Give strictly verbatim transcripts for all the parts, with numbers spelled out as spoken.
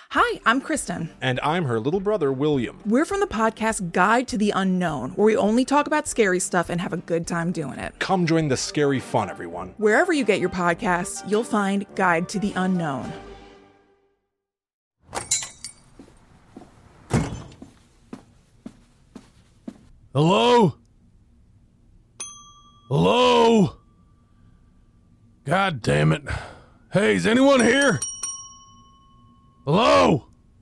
Hi, I'm Kristen. And I'm her little brother, William. We're from the podcast Guide to the Unknown, where we only talk about scary stuff and have a good time doing it. Come join the scary fun, everyone. Wherever you get your podcasts, you'll find Guide to the Unknown. Hello? Hello? God damn it. Hey, is anyone here? Hello?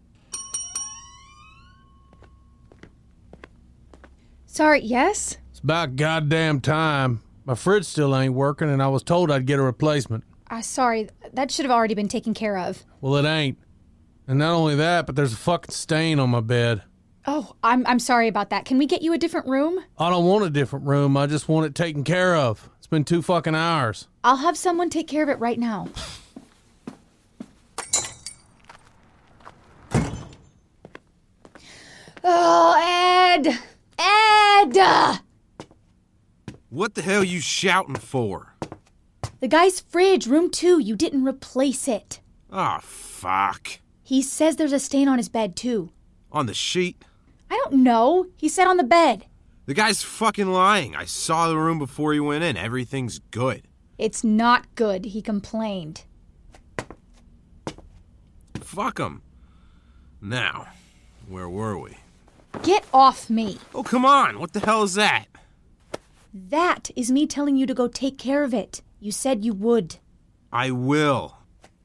Sorry, yes? It's about goddamn time. My fridge still ain't working, and I was told I'd get a replacement. Uh, sorry, that should have already been taken care of. Well, it ain't. And not only that, but there's a fucking stain on my bed. Oh, I'm I'm sorry about that. Can we get you a different room? I don't want a different room. I just want it taken care of. It's been two fucking hours. I'll have someone take care of it right now. Oh, Ed! Ed! What the hell you shouting for? The guy's fridge, room two, you didn't replace it. Ah, oh, fuck. He says there's a stain on his bed, too. On the sheet? I don't know. He said on the bed. The guy's fucking lying. I saw the room before he went in. Everything's good. It's not good, he complained. Fuck him. Now, where were we? Get off me. Oh, come on. What the hell is that? That is me telling you to go take care of it. You said you would. I will.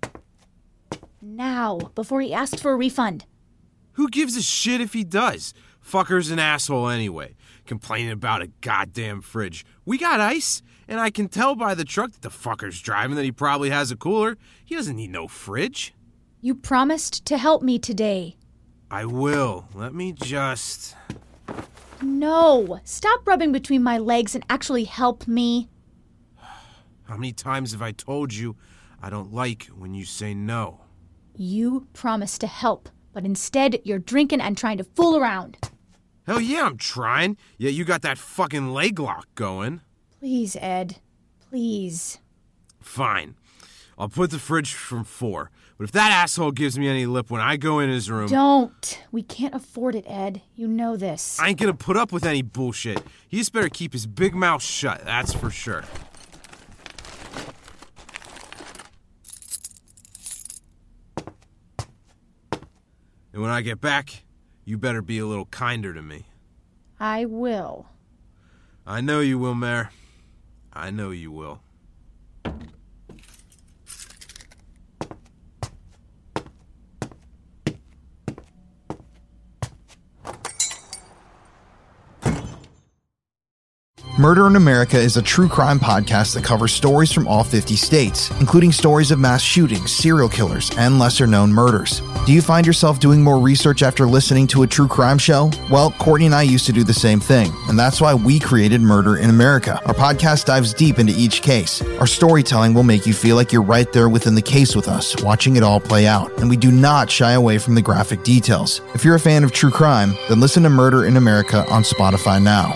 Now, before he asked for a refund. Who gives a shit if he does? Fucker's an asshole anyway, complaining about a goddamn fridge. We got ice, and I can tell by the truck that the fucker's driving that he probably has a cooler. He doesn't need no fridge. You promised to help me today. I will. Let me just... No. Stop rubbing between my legs and actually help me. How many times have I told you I don't like when you say no? You promised to help, but instead you're drinking and trying to fool around. Hell yeah, I'm trying. Yet you got that fucking leg lock going. Please, Ed. Please. Fine. I'll put the fridge from four. But if that asshole gives me any lip when I go in his room... Don't. We can't afford it, Ed. You know this. I ain't gonna put up with any bullshit. He just better keep his big mouth shut, that's for sure. And when I get back, you better be a little kinder to me. I will. I know you will, Mare. I know you will. Murder in America is a true crime podcast that covers stories from all fifty states, including stories of mass shootings, serial killers, and lesser-known murders. Do you find yourself doing more research after listening to a true crime show? Well, Courtney and I used to do the same thing, and that's why we created Murder in America. Our podcast dives deep into each case. Our storytelling will make you feel like you're right there within the case with us, watching it all play out, and we do not shy away from the graphic details. If you're a fan of true crime, then listen to Murder in America on Spotify now.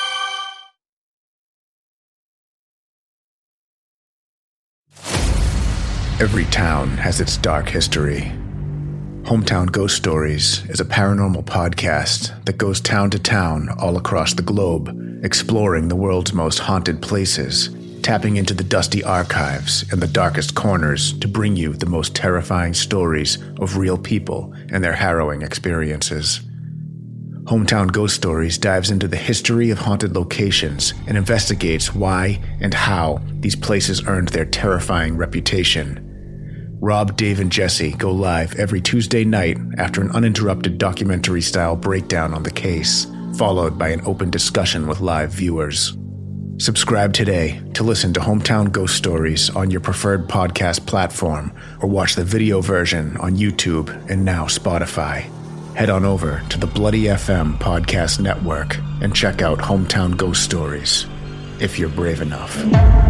Every town has its dark history. Hometown Ghost Stories is a paranormal podcast that goes town to town all across the globe, exploring the world's most haunted places, tapping into the dusty archives and the darkest corners to bring you the most terrifying stories of real people and their harrowing experiences. Hometown Ghost Stories dives into the history of haunted locations and investigates why and how these places earned their terrifying reputation. Rob, Dave, and Jesse go live every Tuesday night after an uninterrupted documentary-style breakdown on the case, followed by an open discussion with live viewers. Subscribe today to listen to Hometown Ghost Stories on your preferred podcast platform, or watch the video version on YouTube and now Spotify. Head on over to the Bloody F M Podcast Network and check out Hometown Ghost Stories, if you're brave enough.